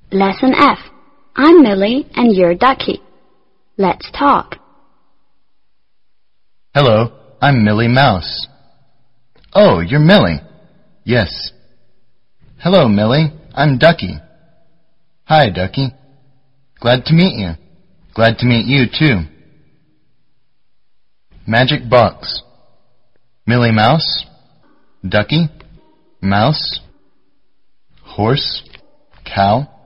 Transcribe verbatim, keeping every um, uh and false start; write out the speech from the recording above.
Lesson F. I'm Millie and you're Ducky. Let's talk. Hello, I'm Millie Mouse. Oh, you're Millie. Yes. Hello, Millie. I'm Ducky. Hi, Ducky. Glad to meet you. Glad to meet you, too. Magic box. Millie Mouse. Ducky. Mouse. Horse. Cow.